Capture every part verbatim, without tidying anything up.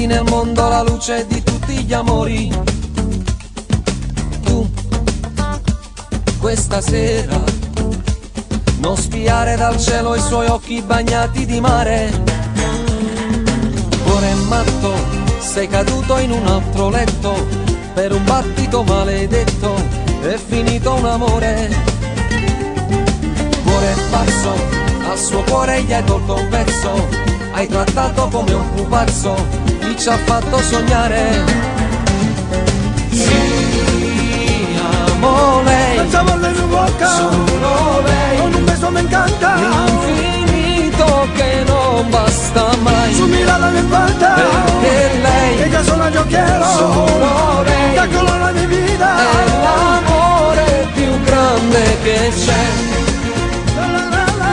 porti nel mondo la luce di tutti gli amori. Tu, questa sera, non spiare dal cielo i suoi occhi bagnati di mare. Cuore matto, sei caduto in un altro letto, per un battito maledetto è finito un amore. Cuore pazzo, al suo cuore gli hai tolto un pezzo, hai trattato come un pupazzo chi ci ha fatto sognare. Sì, amo lei, el sabor de su boca, solo lei, con un beso me encanta, l'infinito che non basta mai. su mirada me falta, Perché lei, ella sola yo quiero, solo lei, da color a mi vida, è l'amore più grande che c'è. la, la, la, la.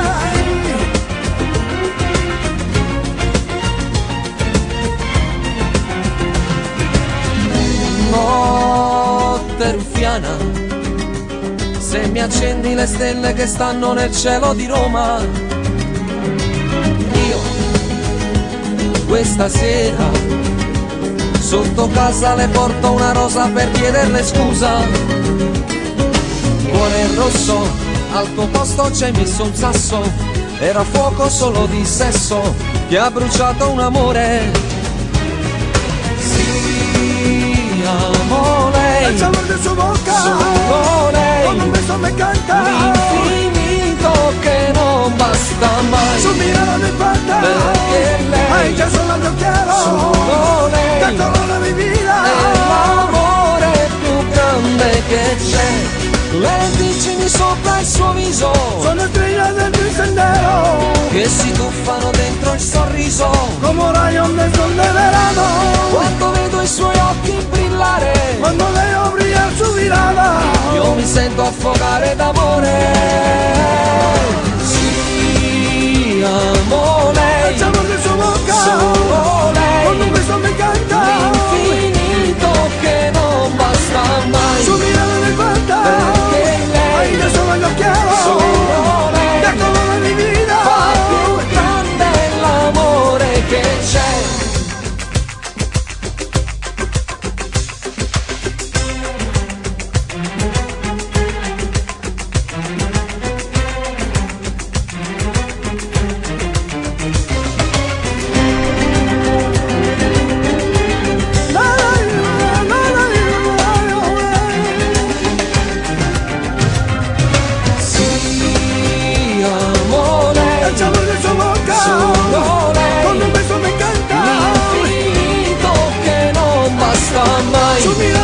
Notte ruffiana, se mi accendi le stelle che stanno nel cielo di Roma, io questa sera sotto casa le porto una rosa per chiederle scusa. Cuore rosso, al tuo posto c'hai messo un sasso, era fuoco solo di sesso che ha bruciato un amore. Sì, amo lei, El sabor de su boca, solo lei, con un beso me encanta, l'infinito che non basta mai. su mirada me falta, Perché a lei, ella sola yo quiero, solo lei, da color a mi vida, è l'amore più grande che c'è. Lenticini sopra il suo viso sono estrellas del mi sendero, che si tuffano dentro il sorriso. como rayos de sol de verano, Quando vedo i suoi occhi brillare, cuando veo brillar su mirada, io mi sento affogare d'amore. Sì, amo lei, el sabor de su boca, solo lei, con un beso me encanta, l'infinito che non basta mai. su mirada me falta, Perché a lei, ella solo yo quiero, solo lei, da color a mi vida, fa più grande l'amore che c'è. la, la, la, la, la, la. Sì, amo lei, El sabor de su boca, solo lei, con un beso me encanta, l'infinito che non basta mai. su mirada